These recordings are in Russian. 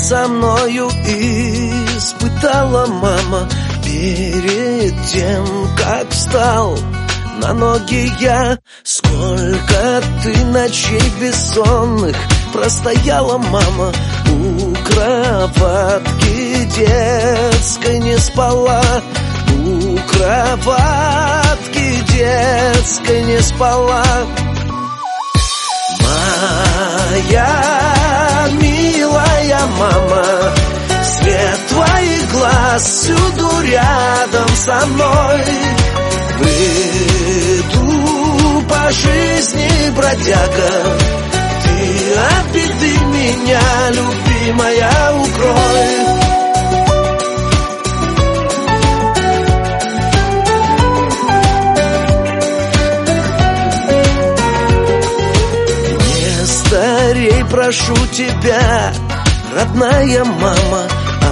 со мною испытала, мама, перед тем, как встал на ноги я. Сколько ты ночей бессонных простояла, мама, у кроватки детской не спала, у кроватки детской не спала. Моя милая мама, свет твоих глаз всюду рядом со мной. Бреду по жизни, бродяга, ты от беды меня, любимая, укрой. Старей, прошу тебя, родная мама,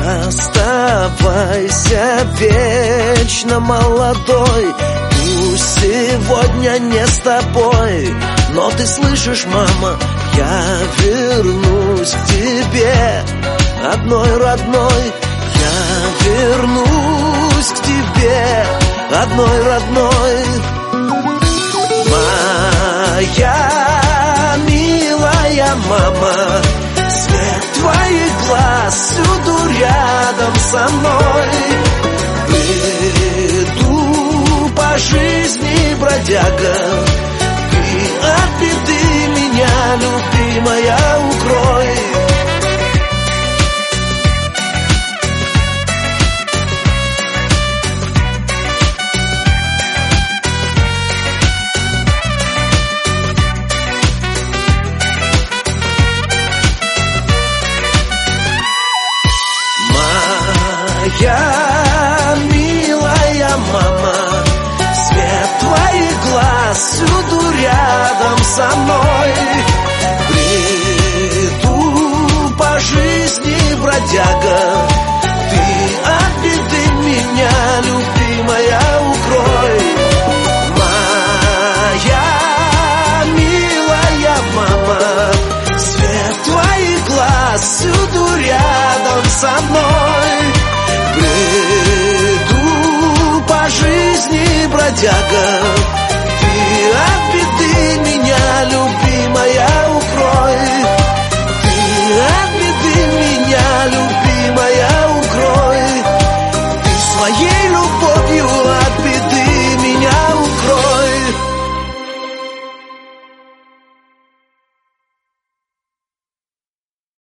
оставайся вечно молодой. Пусть сегодня не с тобой, но ты слышишь, мама, я вернусь к тебе, одной родной. Я вернусь к тебе, одной родной. Моя милая мама, свет твоих глаз всюду рядом со мной. Бреду по жизни, бродяга, ты от беды меня, любимая, укрой. Моя милая мама, свет твоих глаз всюду рядом со мной. Бреду по жизни, бродяга, ты от беды меня, любимая, укрой. Моя милая мама, свет твоих глаз всюду рядом со мной. Бреду по жизни, бродяга,